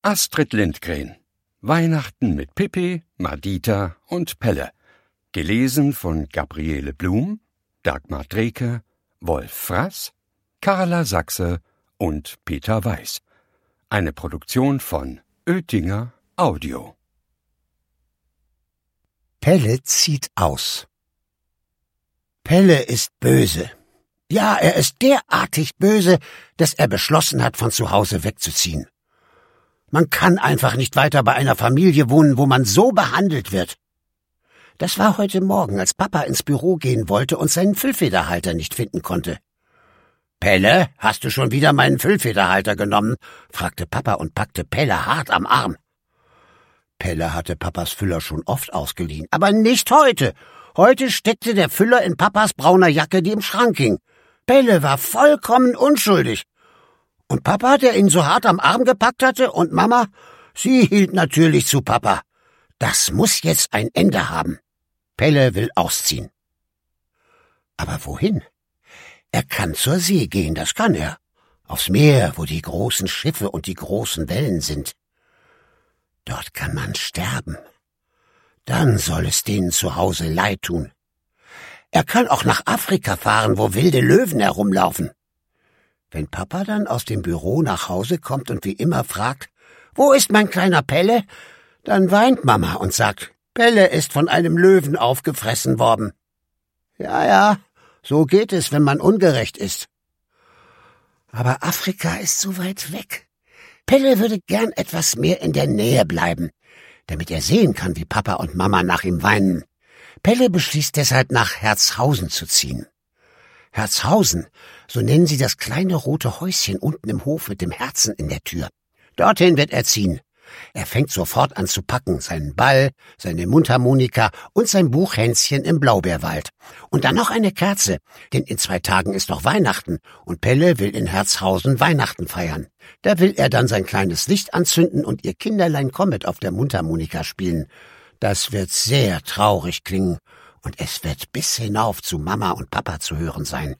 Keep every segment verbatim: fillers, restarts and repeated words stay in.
Astrid Lindgren. Weihnachten mit Pippi, Madita und Pelle. Gelesen von Gabriele Blum, Dagmar Dreke, Wolf Fraß, Carla Sachse und Peter Weiß. Eine Produktion von Oetinger Audio. Pelle zieht aus. Pelle ist böse. Ja, er ist derartig böse, dass er beschlossen hat, von zu Hause wegzuziehen. Man kann einfach nicht weiter bei einer Familie wohnen, wo man so behandelt wird. Das war heute Morgen, als Papa ins Büro gehen wollte und seinen Füllfederhalter nicht finden konnte. »Pelle, hast du schon wieder meinen Füllfederhalter genommen?« fragte Papa und packte Pelle hart am Arm. Pelle hatte Papas Füller schon oft ausgeliehen, aber nicht heute. Heute steckte der Füller in Papas brauner Jacke, die im Schrank hing. Pelle war vollkommen unschuldig. Und Papa, der ihn so hart am Arm gepackt hatte, und Mama, sie hielt natürlich zu Papa. Das muss jetzt ein Ende haben. Pelle will ausziehen. Aber wohin? Er kann zur See gehen, das kann er. Aufs Meer, wo die großen Schiffe und die großen Wellen sind. Dort kann man sterben. Dann soll es denen zu Hause leid tun. Er kann auch nach Afrika fahren, wo wilde Löwen herumlaufen. Wenn Papa dann aus dem Büro nach Hause kommt und wie immer fragt, »Wo ist mein kleiner Pelle?«, dann weint Mama und sagt, »Pelle ist von einem Löwen aufgefressen worden.« Ja, ja, so geht es, wenn man ungerecht ist. Aber Afrika ist so weit weg. Pelle würde gern etwas mehr in der Nähe bleiben, damit er sehen kann, wie Papa und Mama nach ihm weinen. Pelle beschließt deshalb, nach Herzhausen zu ziehen. Herzhausen, so nennen sie das kleine rote Häuschen unten im Hof mit dem Herzen in der Tür. Dorthin wird er ziehen. Er fängt sofort an zu packen, seinen Ball, seine Mundharmonika und sein Buchhänschen im Blaubeerwald. Und dann noch eine Kerze, denn in zwei Tagen ist doch Weihnachten und Pelle will in Herzhausen Weihnachten feiern. Da will er dann sein kleines Licht anzünden und ihr Kinderlein Kommet auf der Mundharmonika spielen. Das wird sehr traurig klingen. Und es wird bis hinauf zu Mama und Papa zu hören sein.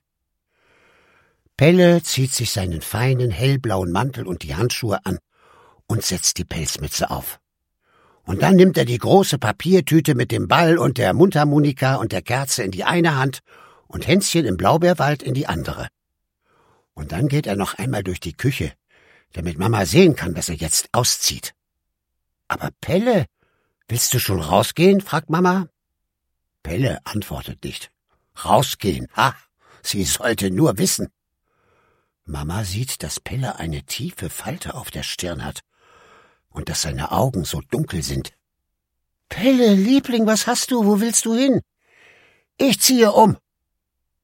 Pelle zieht sich seinen feinen, hellblauen Mantel und die Handschuhe an und setzt die Pelzmütze auf. Und dann nimmt er die große Papiertüte mit dem Ball und der Mundharmonika und der Kerze in die eine Hand und Hänschen im Blaubeerwald in die andere. Und dann geht er noch einmal durch die Küche, damit Mama sehen kann, dass er jetzt auszieht. »Aber Pelle, willst du schon rausgehen?« fragt Mama. Pelle antwortet nicht. Rausgehen, ha, sie sollte nur wissen. Mama sieht, dass Pelle eine tiefe Falte auf der Stirn hat und dass seine Augen so dunkel sind. »Pelle, Liebling, was hast du? Wo willst du hin?« »Ich ziehe um«,